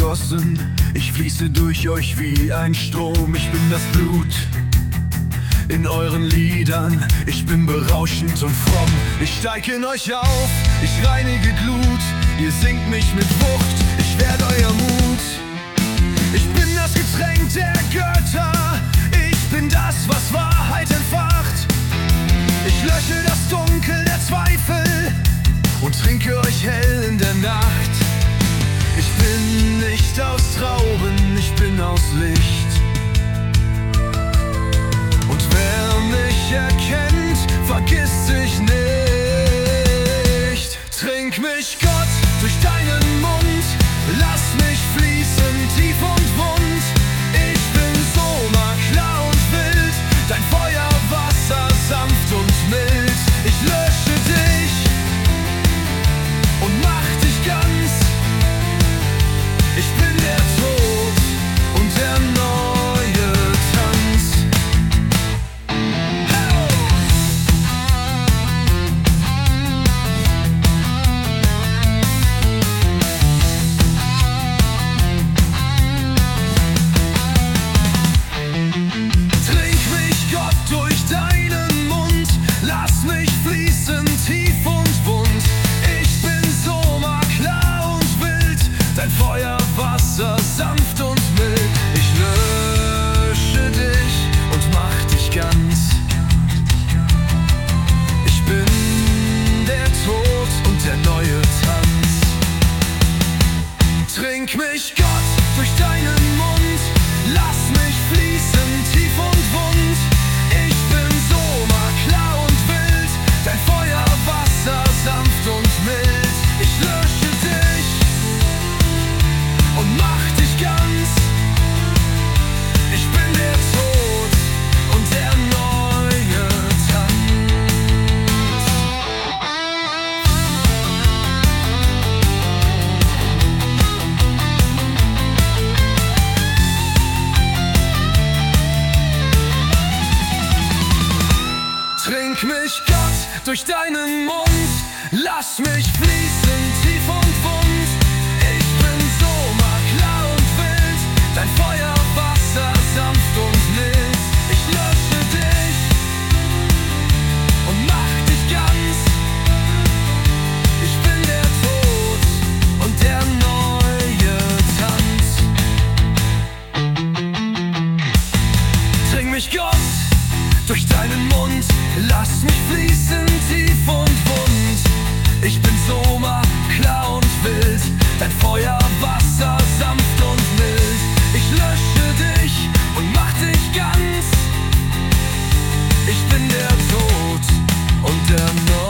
gegossen, ich fließe durch euch wie ein Strom. Ich bin das Blut in euren Liedern, ich bin berauschend und fromm. Ich steig in euch auf, ich reinige Glut, ihr singt mich mit Wucht, ich werd euer Mut. Ich bin das Getränk der Götter, ich bin das, was Wahrheit entfacht. Ich lösche das Dunkel der Zweifel und trinke euch hell in der Nacht. Ich bin nicht aus Trauben, ich bin aus Licht. Und wer mich erkennt, vergisst sich nicht. Trink mich, Gott, durch deinen Mund, lass mich fließen, tief und wund. Ich bin Soma, klar und wild, dein Feuerwasser sanft und mild. Ich lösche dich und mach dich ganz. Ich bin der Tod und der neue Tanz. Trink mich, Gott, durch deinen Mund, lass mich fließen, tief und wund. Ich bin Soma, klar und wild, dein Feuerwasser sanft und mild. Ich lösche dich und mach dich ganz. Ich bin der Tod und der neue Tanz. Trink mich, Gott, durch deinen Mund, lass mich fließen, tief und wund. Ich bin Soma, klar und wild, dein Feuerwasser sanft und mild. Ich lösche dich und mach dich ganz. Ich bin der Tod und der neue Tanz. Trink mich, Gott, durch deinen Mund, lass mich fließen, tief und wund. Ich bin Soma, klar und wild, dein Feuerwasser sanft und mild. Ich lösche dich und mach dich ganz. Ich bin der Tod und der neue Tanz. Trink mich, Gott, durch deinen Mund, lass mich fließen, tief und wund. Ich bin Soma, klar und wild, dein Feuerwasser sanft und mild. Ich lösche dich und mach dich ganz. Ich bin der Tod und der Neue.